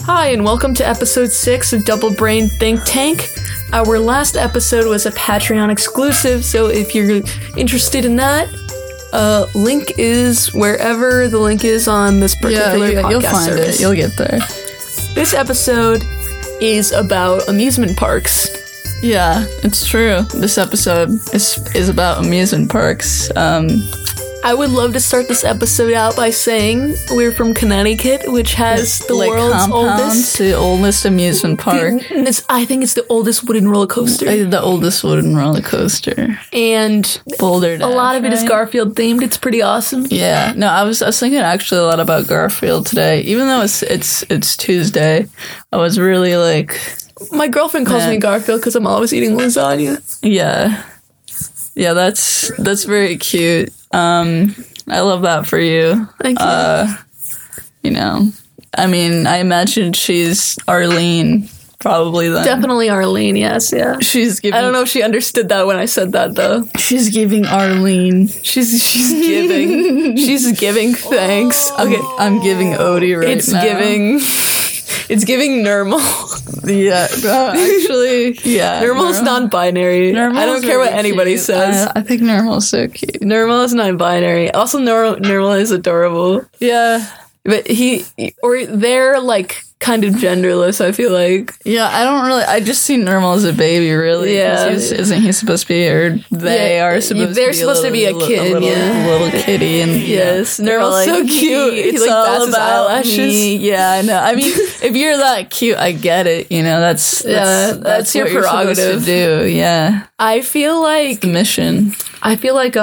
Hi, and welcome to episode 6 of Double Brain Think Tank. Our last episode was a Patreon exclusive, so if you're interested in that, link is wherever the link is on this particular podcast you'll find service. it. You'll get there. This episode is about amusement parks. Yeah, it's true. This episode is about amusement parks. I would love to start this episode out by saying we're from Connecticut, which has the Lake world's Compound, oldest. the oldest amusement park. I think it's the oldest wooden roller coaster. The oldest wooden roller coaster. And Boulder Dash, a lot of it is right? Garfield themed. It's pretty awesome. Yeah, no, I was thinking actually a lot about Garfield today. Even though it's Tuesday, I was really like, My girlfriend calls me Garfield because I'm always eating lasagna. yeah, that's very cute. I love that for you. Thank you. You know, I mean, I imagine she's Arlene, probably then. Definitely Arlene, yes, yeah. She's giving. I don't know if she understood that when I said that, though. She's giving Arlene. She's giving. She's giving thanks. Okay, I'm giving Odie right it's now. It's giving Nermal. Yeah, actually, yeah. Nermal's non-binary. I don't care what really anybody cute. says. I think Nermal's so cute. Nermal is non-binary. Also, Nermal is adorable. Yeah. But they're like kind of genderless, I feel like. Yeah, I just see Nermal as a baby, really. Yeah. Isn't he supposed to be, or they are supposed they're to be supposed to be a kid, a little kitty. And Yes, they're Nermal's so cute. It's He, like, all bats his about eyelashes. me. Yeah, I know. I mean, if you're that cute, I get it. You know, that's your what you're supposed prerogative. to do. Yeah, I feel like the mission. I feel like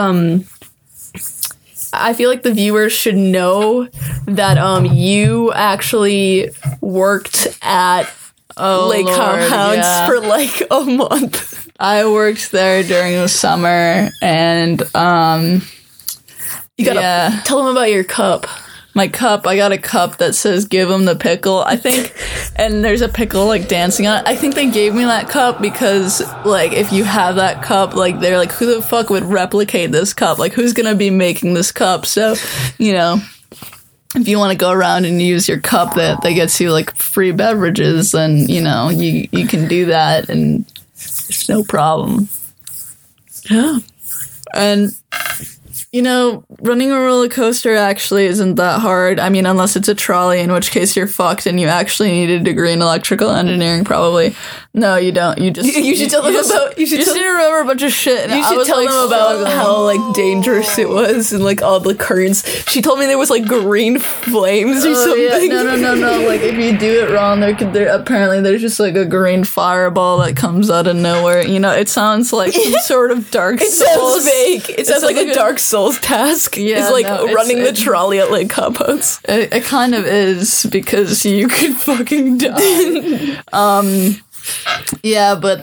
the viewers should know that you actually worked at Lake Lord, Compounds yeah. for like a month. I worked there during the summer, and You gotta tell them about your cup. my cup, I got a cup that says "Give 'em the pickle," I think, and there's a pickle like dancing on it. I think they gave me that cup because, like, if you have that cup, like, they're like, who the fuck would replicate this cup? Like, who's gonna be making this cup? So, you know, if you want to go around and use your cup that gets you like free beverages, then, you know, you can do that, and it's no problem. Yeah. And, you know, running a roller coaster actually isn't that hard. I mean, unless it's a trolley, in which case you're fucked and you actually need a degree in electrical engineering, probably. No, you don't. You just... You should tell them about... You should You just need to remember a bunch of shit. And You I should was, tell like, them about struggling. how, like, dangerous it was and, like, all the currents. She told me there was, like, green flames or something. Yeah. No. Like, if you do it wrong, apparently there's just, like, a green fireball that comes out of nowhere. You know, it sounds like some sort of Dark It Souls. sounds fake. It sounds like a Dark Souls task. Yeah, it's like no, running the trolley at Lake Compounds. It kind of is, because you could fucking die. Yeah, but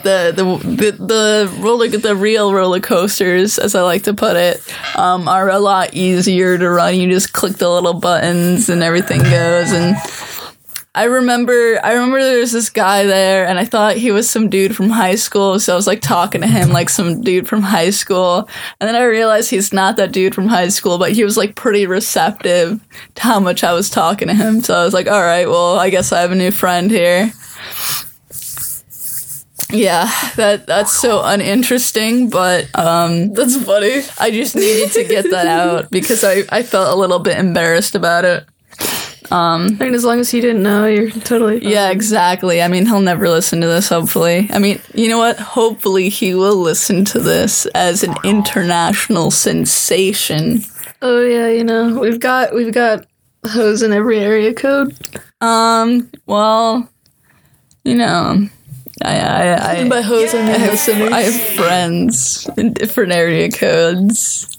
the real roller coasters, as I like to put it, are a lot easier to run. You just click the little buttons and everything goes. And I remember there was this guy there, and I thought he was some dude from high school, so I was like talking to him like some dude from high school, and then I realized he's not that dude from high school, but he was like pretty receptive to how much I was talking to him, so I was like, all right, well, I guess I have a new friend here. Yeah, that's so uninteresting, but That's funny. I just needed to get that out because I felt a little bit embarrassed about it. I mean, as long as he didn't know, you're totally fine. Yeah, exactly. I mean, he'll never listen to this, hopefully. I mean, you know what? Hopefully he will listen to this as an international sensation. Oh yeah, you know, we've got hoes in every area code. Well, you know, And by hoes, I mean listeners. I have friends in different area codes.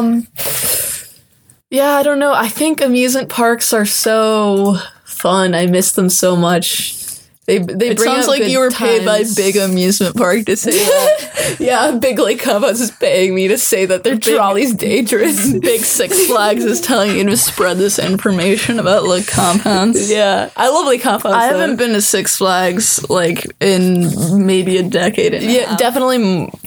Yeah, I don't know. I think amusement parks are so fun. I miss them so much. They It bring sounds out like good you were paid by times. Big Amusement Park to say that. Yeah, Big Lake Compounds is paying me to say that their trolley's dangerous. Big Six Flags is telling you to spread this information about Lake Compounds. Yeah, I love Lake Compounds. I though. haven't been to Six Flags like in maybe a decade and a Yeah, half. definitely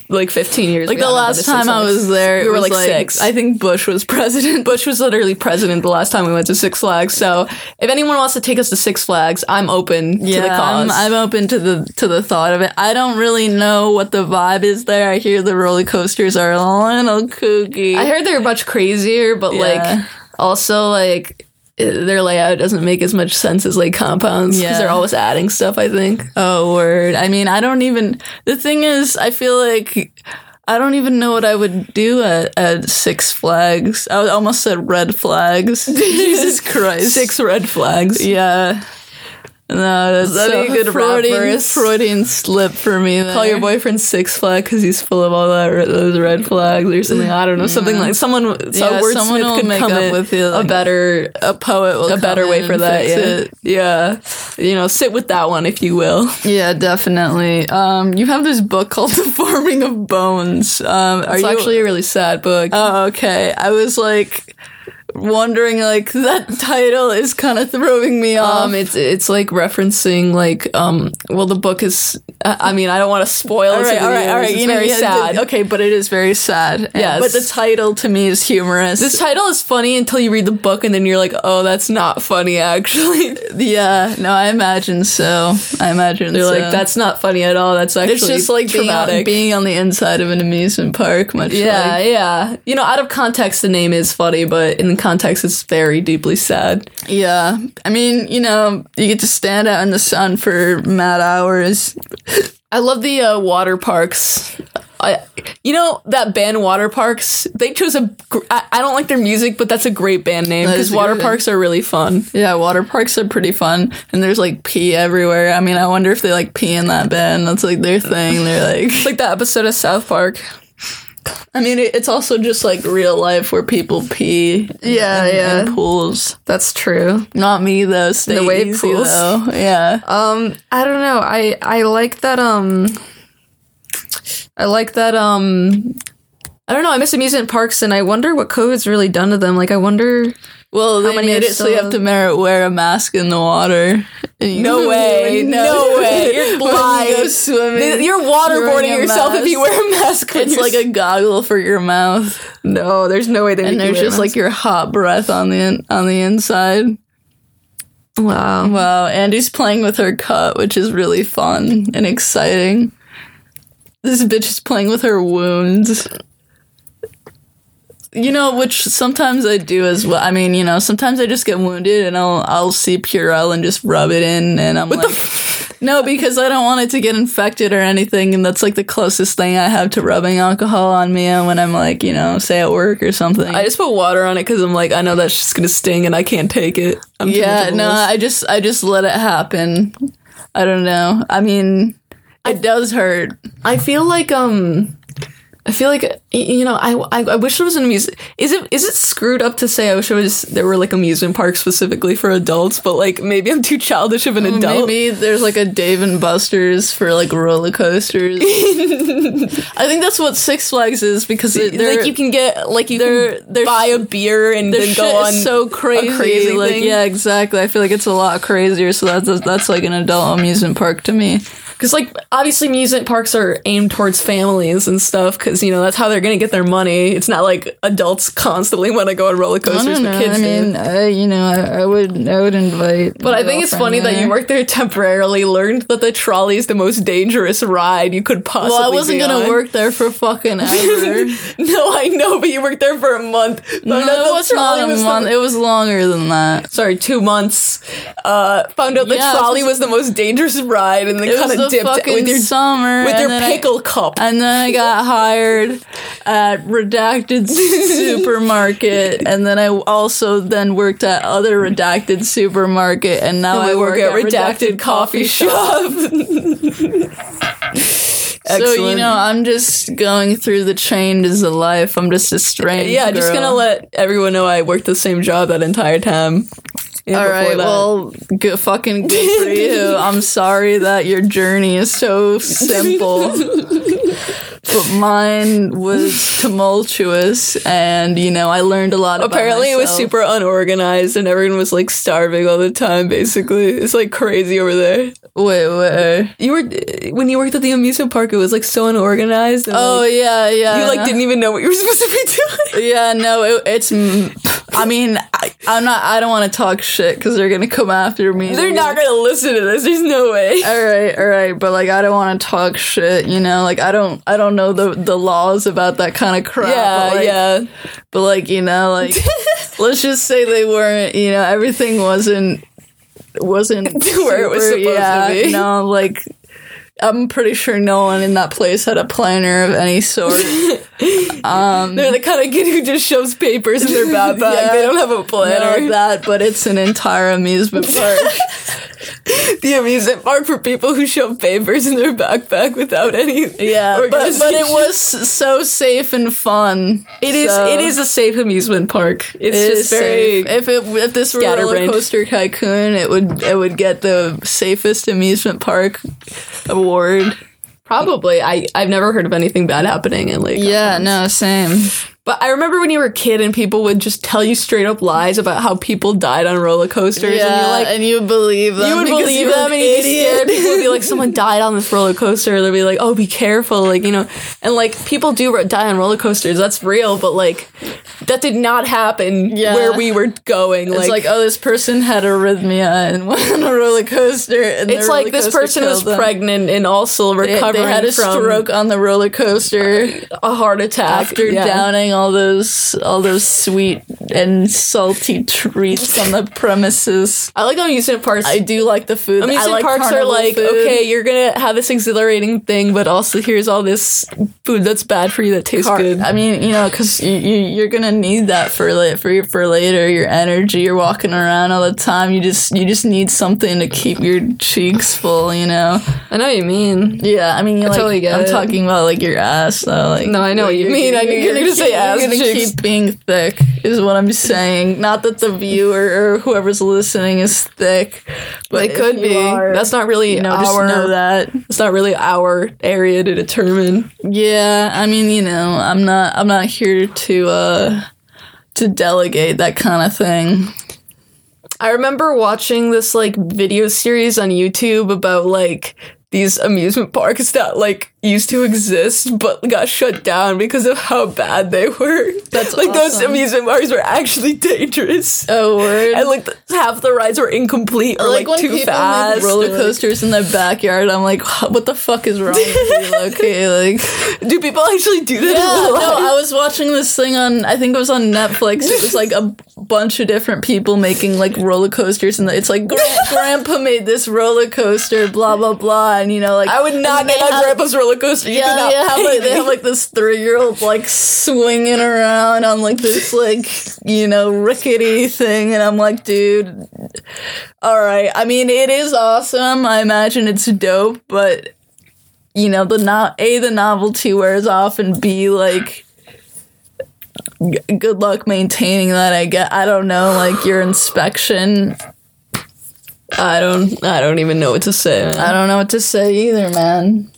like 15 years. Like the last time I was there, we it were was like 6. I think Bush was president. Bush was literally president the last time we went to Six Flags. So if anyone wants to take us to Six Flags, I'm open to the cause. I'm open to the thought of it. I don't really know what the vibe is there. I hear the roller coasters are a little kooky. I heard they're much crazier, but like also like their layout doesn't make as much sense as like compounds because they're always adding stuff, I think. Oh, word. I mean, the thing is, I feel like I don't even know what I would do at Six Flags. I almost said Red Flags. Jesus Christ. 6 red flags. Yeah. No, that's That'd be a good Freudian slip for me there. Call your boyfriend Six Flag because he's full of all those red flags or something. I don't know, something like someone will could make come up with you, like, a poet will a better way for that. Yeah, sit with that one if you will. Yeah, definitely. You have this book called The Forming of Bones. It's actually a really sad book. Oh, okay. I was like wondering, like, that title is kind of throwing me off. It's like referencing like the book is I mean, I don't want to spoil it. All right. It's very sad. Okay, but it is very sad. Yes. But the title to me is humorous. This title is funny until you read the book and then you're like, oh, that's not funny actually. Yeah, no, I imagine so. They're like, that's not funny at all. That's actually it's just like traumatic. being on the inside of an amusement park. Yeah. Out of context, the name is funny, but in context, it's very deeply sad. Yeah. I mean, you get to stand out in the sun for mad hours. I love the water parks. That band Water Parks, they chose I don't like their music, but that's a great band name because water parks are really fun. Yeah, water parks are pretty fun, and there's like pee everywhere. I mean, I wonder if they like pee in that band. That's like their thing. They're like it's like that episode of South Park. I mean, it's also just like real life where people pee. In pools. That's true. Not me though. Stay the wave easy, pools. Though. Yeah. I don't know. I like that. I like that. I don't know. I miss amusement parks, and I wonder what COVID's really done to them. Like, I wonder. Well, they made it so you have to wear a mask in the water. No way. You're blind. You swimming. You're waterboarding yourself if you wear a mask. It's like a goggle for your mouth. No, there's no way they. And there's just like your hot breath on the inside. Wow. Andy's playing with her cut, which is really fun and exciting. This bitch is playing with her wounds. Which sometimes I do as well. I mean, sometimes I just get wounded and I'll see Purell and just rub it in, and I'm no, because I don't want it to get infected or anything, and that's like the closest thing I have to rubbing alcohol on me when I'm like, say at work or something. I just put water on it because I'm like, I know that's just gonna sting and I can't take it. I just let it happen. I don't know. I mean, it does hurt. I feel like I wish there was an amusement. Is it screwed up to say I wish there were like amusement parks specifically for adults? But like maybe I'm too childish of an adult. Maybe there's like a Dave and Buster's for like roller coasters. I think that's what Six Flags is, because you can buy a beer and then go on so crazy. A crazy thing. Yeah, exactly. I feel like it's a lot crazier. So that's like an adult amusement park to me. Because, like, obviously amusement parks are aimed towards families and stuff, because, that's how they're going to get their money. It's not like adults constantly want to go on roller coasters, but kids do. I would invite. But I think it's funny that you worked there temporarily, learned that the trolley is the most dangerous ride you could possibly Well, I wasn't going to work there for fucking ever. No, I know, but you worked there for a month. No, it was not a month. It was longer than that. Sorry, 2 months. Found out the trolley was the most dangerous ride, and then kind of dipped with your summer with your pickle cup. And then I got hired at Redacted Supermarket, and then I also worked at other Redacted Supermarket, and now I work at Redacted Coffee Shop. So, I'm just going through the changes of life. I'm just a strange girl. Just gonna let everyone know I worked the same job that entire time. All right, well, good for you. I'm sorry that your journey is so simple. but mine was tumultuous, and I learned a lot. Apparently, it was super unorganized, and everyone was like starving all the time. Basically, it's like crazy over there. Wait. When you worked at the amusement park, it was like so unorganized. And, yeah. You like didn't even know what you were supposed to be doing. Yeah, no, it's. I mean, I don't want to talk shit because they're gonna come after me. They're not gonna listen to this. There's no way. All right, but like I don't want to talk shit. Like I don't know the laws about that kind of crap. Yeah, But like let's just say they weren't. Everything wasn't where it was supposed to be. No, like. I'm pretty sure no one in that place had a planner of any sort. They're the kind of kid who just shoves papers in their backpack. Yeah, they don't have a planner. Not that, but it's an entire amusement park. The amusement park for people who shove papers in their backpack without any. Yeah, but it was so safe and fun. It is a safe amusement park. It's just very safe. If this were Roller Coaster Tycoon, it would get the safest amusement park award. Probably. I've never heard of anything bad happening in Lake. Yeah, no, same. But I remember when you were a kid and people would just tell you straight up lies about how people died on roller coasters. Yeah, and you're like, and you believe them. You would believe them, and you'd be scared. People would be like, someone died on this roller coaster. They'd be like, oh, be careful. And like, people do die on roller coasters. That's real, but like, that did not happen where we were going. It's like, oh, this person had arrhythmia and went on a roller coaster. And it's like this person was pregnant and also recovering they had a stroke on the roller coaster, a heart attack after downing all those sweet and salty treats on the premises. I like amusement parks. I do like the food. Amusement parks are like, food. Okay, you're gonna have this exhilarating thing, but also here's all this food that's bad for you that tastes good. I mean, because you're gonna need that for later. Your energy. You're walking around all the time. You just need something to keep your cheeks full. I know what you mean. Yeah, I mean, totally get I'm it. talking about like your ass though. Like, no, I know what you mean. I knew you're gonna say ass. You're gonna keep being thick, is what I'm saying. Not that the viewer or whoever's listening is thick, but it could be. That's not really just know that. It's not really our area to determine. Yeah, I mean, I'm not here to delegate that kind of thing. I remember watching this like video series on YouTube about like these amusement parks that like used to exist but got shut down because of how bad they were. That's like awesome. Those amusement parks were actually dangerous. Oh, word. And like half the rides were incomplete or like too fast. Make roller coasters in their backyard. I'm like, what the fuck is wrong with you? Okay, like, do people actually do that? Yeah, no, I was watching this thing I think it was on Netflix. It was like a bunch of different people making like roller coasters, and it's like Grandpa made this roller coaster, blah blah blah, and like I would not get on Grandpa's roller coaster. They have like this 3-year-old like swinging around on like this like rickety thing, and I'm like, dude, all right. I mean, it is awesome. I imagine it's dope, but the novelty wears off, and B, like, good luck maintaining that. I don't know, like your inspection. I don't even know what to say, man. I don't know what to say either, man.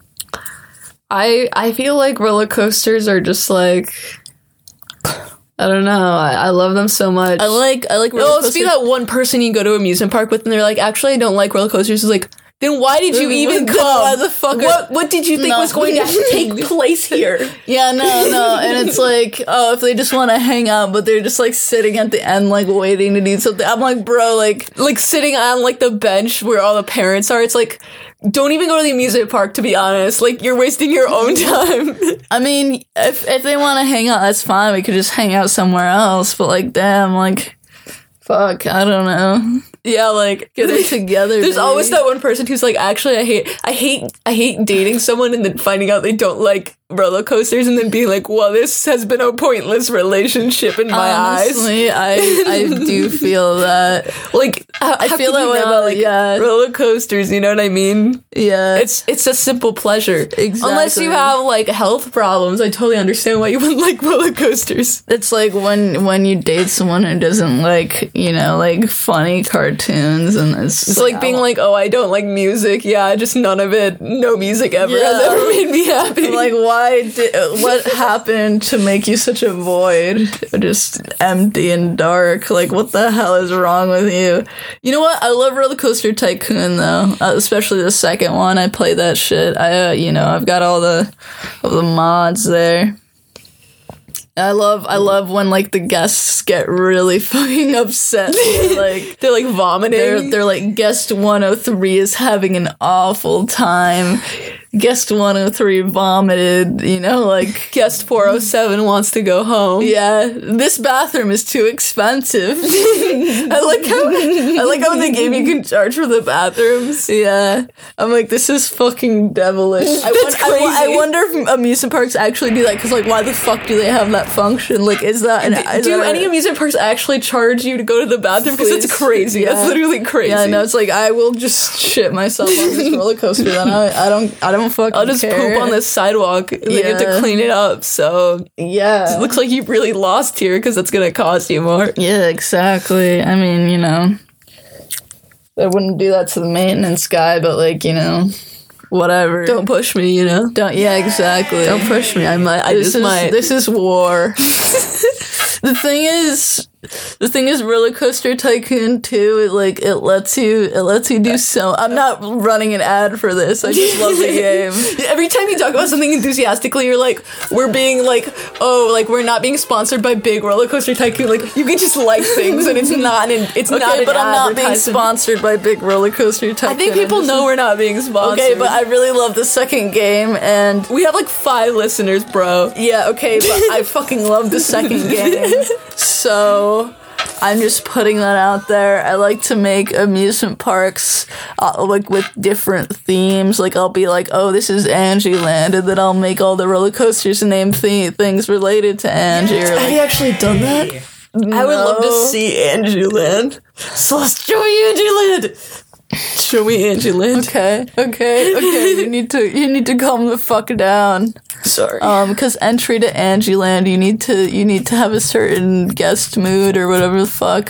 I feel like roller coasters are just like, I don't know. I love them so much. I like roller coasters. Be that one person you go to an amusement park with and they're like, actually, I don't like roller coasters. It's like, then why did you even come? Why the fuck? What did you think was going to take place here? Yeah, no. And it's like, oh, if they just want to hang out, but they're just like sitting at the end, like waiting to do something. I'm like, bro, like sitting on like the bench where all the parents are. It's like, don't even go to the amusement park, to be honest. Like, you're wasting your own time. I mean, if they want to hang out, that's fine. We could just hang out somewhere else. But like, damn, like, fuck, I don't know. Yeah, like, get it together. There's always that one person who's like, actually, I hate dating someone and then finding out they don't like roller coasters and then being like, well, this has been a pointless relationship in my eyes. Honestly, I do feel that. Like, I feel that way about like roller coasters. You know what I mean? Yeah, it's a simple pleasure. Exactly. Unless you have like health problems, I totally understand why you wouldn't like roller coasters. It's like when you date someone who doesn't like like funny cartoons tunes, and It's like being like, oh, I don't like music. Yeah, just none of it. No music ever has ever made me happy. like, what happened to make you such a void? Just empty and dark. Like, what the hell is wrong with you? You know what? I love Roller Coaster Tycoon though, especially the second one. I play that shit. I've got all the mods there. I love when like the guests get really fucking upset. They're like vomiting. They're like, guest 103 is having an awful time. Guest 103 vomited, like guest 407 wants to go home. Yeah, this bathroom is too expensive. I like how in the game you can charge for the bathrooms. Yeah, I'm like, this is fucking devilish. I wonder if amusement parks actually do that, because like, why the fuck do they have that function? Like, do any amusement parks actually charge you to go to the bathroom? Because it's crazy. Yeah. That's literally crazy. Yeah, no, it's like, I will just shit myself on this roller coaster. Then I don't fucking I'll just care. poop on the sidewalk. And then you have to clean it up. So yeah, it looks like you really lost here, because it's gonna cost you more. Yeah, exactly. I mean, I wouldn't do that to the maintenance guy, but like, whatever. Don't push me, Don't. Yeah, exactly. Don't push me. I might. This is war. The thing is, Roller Coaster Tycoon 2, it lets you do so. I'm not running an ad for this. I just love the game. Every time you talk about something enthusiastically, you're like, we're being like, oh, like we're not being sponsored by Big Roller Coaster Tycoon. Like, you can just like things, and it's not an but I'm not being sponsored by Big Roller Coaster Tycoon. I think people know we're not being sponsored. Okay, but I really love the second game, and we have like 5 listeners, bro. Yeah, okay, but I fucking love the second game. So I'm just putting that out there. I like to make amusement parks like with different themes. Like, I'll be like, oh, this is Angie Land, and then I'll make all the roller coasters and name things related to Angie. Or, have you actually done that? No. I would love to see Angie Land. So let's show me Angie Land. Show me Angie Land. Okay. You need to calm the fuck down. Sorry. Because entry to Angie Land, you need to have a certain guest mood or whatever the fuck.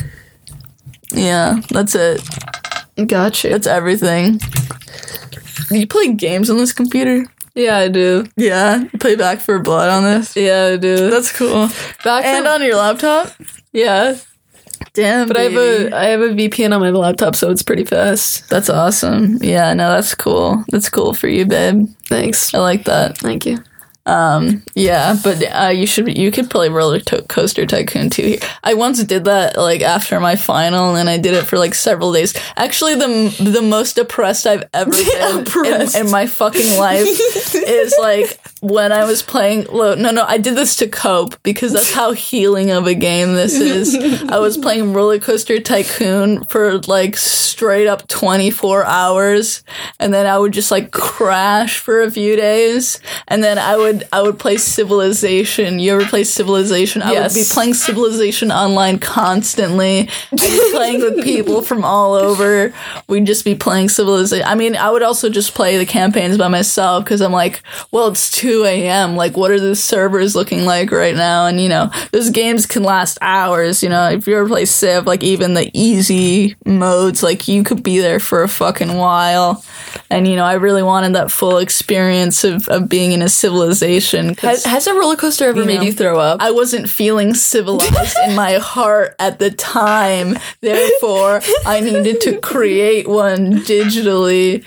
Yeah, that's it. Gotcha. That's everything. Do you play games on this computer? Yeah, I do. Yeah? You play Back 4 Blood on this? Yeah, I do. That's cool. On your laptop? Yeah. Damn, but baby. I have a VPN on my laptop, so it's pretty fast. That's awesome. Yeah, no, that's cool. That's cool for you, babe. Thanks. I like that. Thank you. Yeah, but you could play Roller Coaster Tycoon 2 here. I once did that like after my final, and I did it for like several days. Actually, the most depressed I've ever been in my fucking life is like when I was playing. I did this to cope, because that's how healing of a game this is. I was playing Roller Coaster Tycoon for like straight up 24 hours, and then I would just like crash for a few days, and then I would play Civilization. You ever play Civilization? I would be playing Civilization online constantly, and playing with people from all over. We'd just be playing Civilization. I mean, I would also just play the campaigns by myself, because I'm like, well, it's 2 a.m. Like, what are the servers looking like right now? And, those games can last hours. If you ever play Civ, like, even the easy modes, like, you could be there for a fucking while. And, I really wanted that full experience of being in a Civilization. Has a roller coaster ever made you throw up? I wasn't feeling civilized in my heart at the time. Therefore, I needed to create one digitally.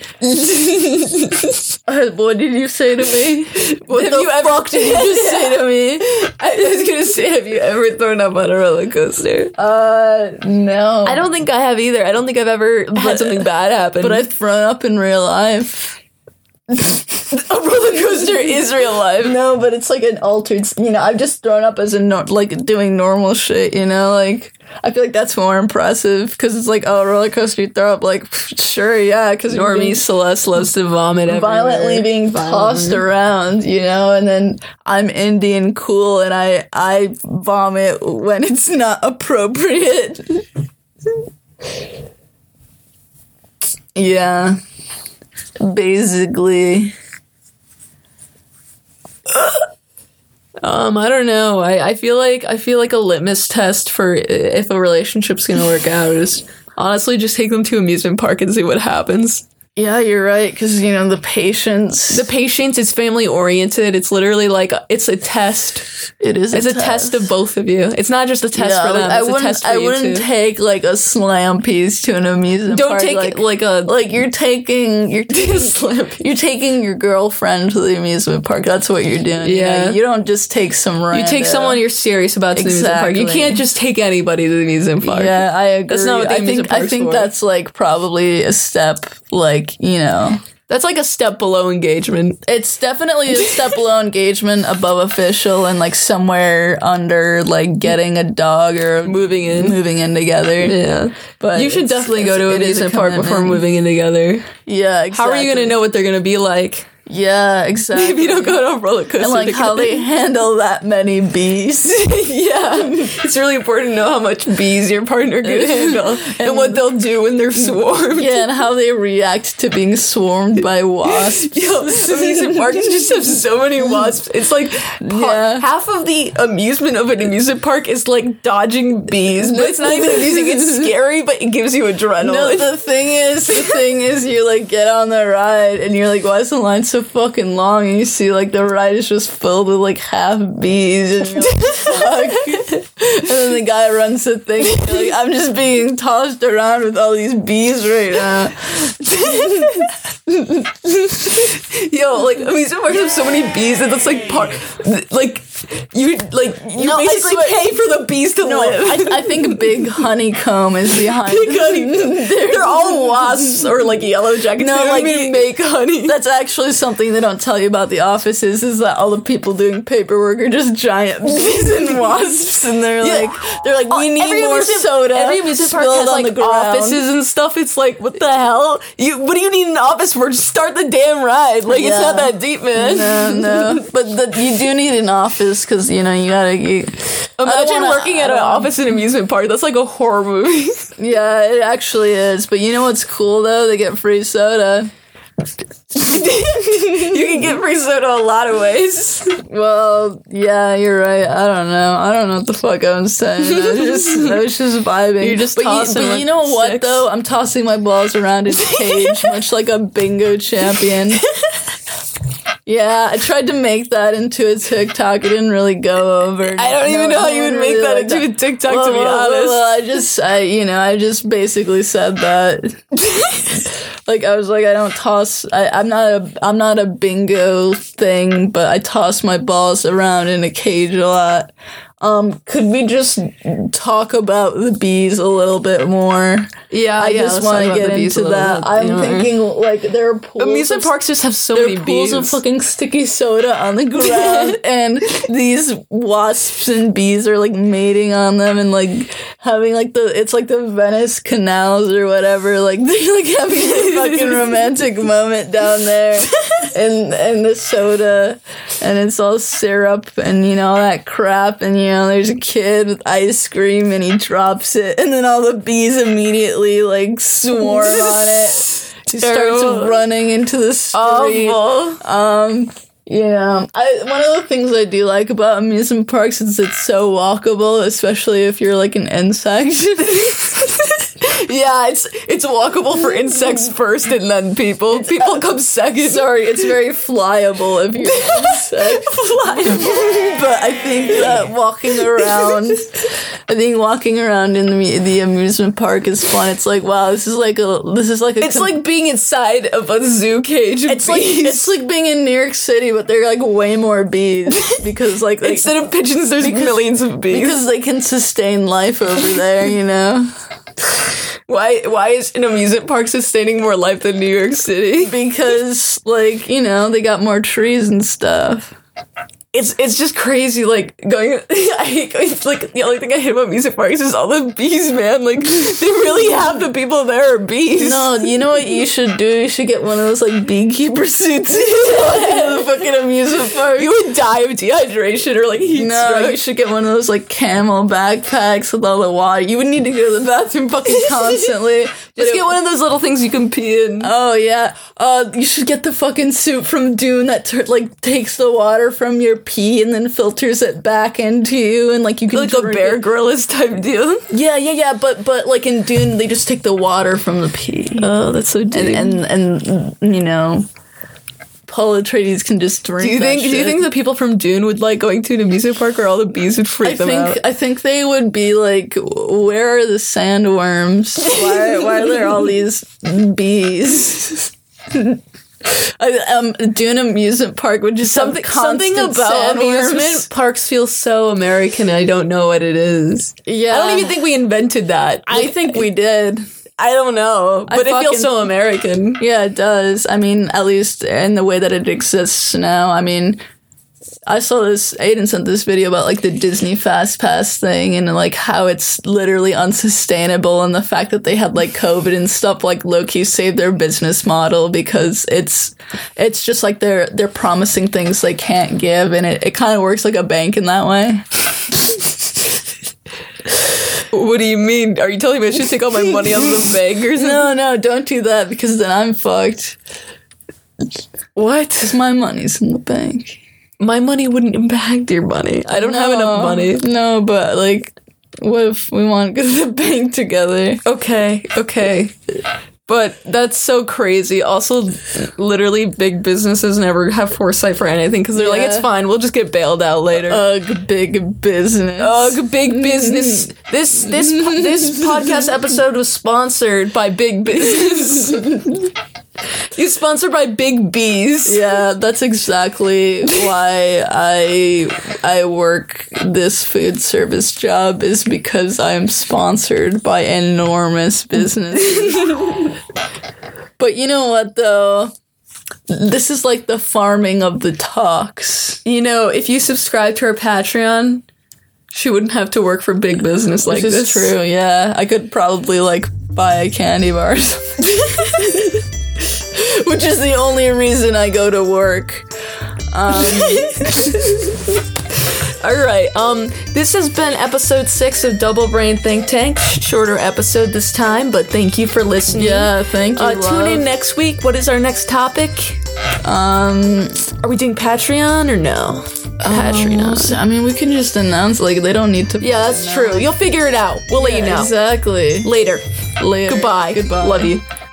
What did you say to me? What the fuck did you just say to me? I was gonna say, have you ever thrown up on a roller coaster? No. I don't think I have either. I don't think I've ever had something bad happen. But I've thrown up in real life. A roller coaster is real life. No, but it's like an altered. I've just thrown up as doing normal shit. Like, I feel like that's more impressive, because it's like, oh, roller coaster, you throw up. Like, sure, yeah, because Normie Celeste loves to vomit everywhere. Violently being tossed around, and then I'm Indian cool, and I vomit when it's not appropriate. Yeah. Basically. I don't know. I feel like a litmus test for if a relationship's gonna work out is Honestly, just take them to amusement park and see what happens. Yeah, you're right, because, you know, the patience. The patience is family oriented. It's literally like, it's a test. It is It's a test of both of you. It's not just a test for them. It's a test for you, too. I wouldn't take, like, a slam piece to an amusement park. Don't take, like, you're taking your girlfriend to the amusement park. That's what you're doing. Yeah. You don't just take some random. You take someone you're serious about to the amusement park. You can't just take anybody to the amusement park. Yeah, I agree. That's not what the amusement park's I think for. that's, like, probably a step, like, you know. That's like a step below engagement. It's definitely a step below engagement, above official, and like somewhere under like getting a dog or moving in together. Yeah, but you should definitely go to an amusement park before moving in together. Yeah, exactly. How are you gonna know what they're gonna be like? Yeah, exactly. If you don't go to a roller coaster. And like how they handle that many bees. Yeah. It's really important to know how much bees your partner can handle and what they'll do when they're swarmed. Yeah, and how they react to being swarmed by wasps. Yo, amusement parks just have so many wasps. It's like half of the amusement of an amusement park is like dodging bees. But it's not even amusing. It's scary, but it gives you adrenaline. No, the thing is you like get on the ride and you're like, why is the line so fucking long? And you see like the ride is just filled with like half bees and you're like, fuck. And then the guy runs the thing and you're like, I'm just being tossed around with all these bees right now. Yo, like amusement parks have so many bees that that's like you basically pay for the bees to live. I think Big Honeycomb is behind. Big honey. They're all wasps or like yellow jackets. No, they like don't even make honey. That's actually something they don't tell you about the offices is that all the people doing paperwork are just giant bees and wasps, and they're like, we need more soda. Every amusement park has like offices and stuff. It's like, what the hell? What do you need an office for? Just start the damn ride. Like it's not that deep, man. No. But you do need an office because you know you gotta. Imagine working at an office in an amusement park. That's like a horror movie. Yeah, it actually is. But you know what's cool though? They get free soda. You can get free soda a lot of ways. Well, yeah, you're right. I don't know what the fuck I'm saying. I was just vibing. You're just tossing. But you know what though? I'm tossing my balls around in a cage, much like a bingo champion. Yeah, I tried to make that into a TikTok. It didn't really go over. I don't even know how you would make that into a TikTok, to be honest. Well, I just basically said that. Like, I was like, I don't toss, I'm not a bingo thing, but I toss my balls around in a cage a lot. Could we just talk about the bees a little bit more? Yeah, I just want to get into that. I'm thinking, like, there are pools. Amusement parks just have so many bees. Pools of fucking sticky soda on the ground, and these wasps and bees are, like, mating on them and, like, having, like, it's like the Venice canals or whatever. Like, they're, like, having a fucking romantic moment down there. And the soda, and it's all syrup and, you know, all that crap, and, you know, there's a kid with ice cream and he drops it, and then all the bees immediately, like, swarm on it. He starts running into the street. Awful. You know, one of the things I do like about amusement parks is it's so walkable, especially if you're, like, an insect. Yeah, it's walkable for insects first and then people. People come second. Sorry, it's very flyable if you're an insect. Flyable. But I think that walking around in the amusement park is fun. It's like, wow, this is like a It's like being inside of a zoo cage of bees. It's like being in New York City, but they're like way more bees because like instead of pigeons, there's millions of bees because they can sustain life over there, you know. Why is an amusement park sustaining more life than New York City? Because, like, you know, they got more trees and stuff. It's just crazy, like, going, I hate going, like, the only thing I hate about amusement parks is all the bees, man. Like, they really have the people there are bees. No, you know what you should do? You should get one of those, like, beekeeper suits in the fucking amusement park. You would die of dehydration or, like, heat stroke. You should get one of those, like, camel backpacks with all the water. You would need to go to the bathroom fucking constantly. Just get one of those little things you can pee in. Oh, yeah. You should get the fucking suit from Dune that, takes the water from your pee and then filters it back into you, and like you can Like a drink Bear it. Grylls type deal. Yeah. But like in Dune, they just take the water from the pee, Oh, that's so deep. and you know, Paul Atreides can just drink. Do you think the people from Dune would like going to an amusement park, or all the bees would freak them out? I think they would be like, where are the sandworms? Why are there all these bees? Dune amusement park would just Something have about sandworms. amusement parks feels so American. I don't know what it is. Yeah, I don't even think we invented that. I think we did. I don't know, but it feels so American. Yeah, it does. I mean, at least in the way that it exists now. I mean, I saw this, Aiden sent this video about like the Disney Fast Pass thing and like how it's literally unsustainable, and the fact that they had like COVID and stuff like low-key saved their business model, because it's just like they're promising things they can't give, and it kind of works like a bank in that way. What do you mean? Are you telling me I should take all my money out of the bank or something? No, don't do that, because then I'm fucked. What? Because my money's in the bank. My money wouldn't impact your money. I don't have enough money. No, but like, what if we want to go to the bank together? Okay. But that's so crazy. Also, literally, big businesses never have foresight for anything, because they're like, it's fine, we'll just get bailed out later. Ugh, big business. Ugh, big business. This podcast episode was sponsored by Big Business. It's sponsored by Big Bees. Yeah, that's exactly why I work this food service job, is because I'm sponsored by enormous businesses. But you know what, though? This is like the farming of the talks. You know, if you subscribe to our Patreon, she wouldn't have to work for big business like This this. is true, yeah. I could probably, like, buy a candy bar or something. Which is the only reason I go to work. Alright, this has been episode 6 of Double Brain Think Tank. Shorter episode this time, but thank you for listening. Yeah, thank you, Tune in next week. What is our next topic? Are we doing Patreon or no? Patreon. I mean, we can just announce, like, they don't need to... Yeah, that's true. You'll figure it out. We'll let you know. Exactly. Later. Later. Goodbye. Goodbye. Love you.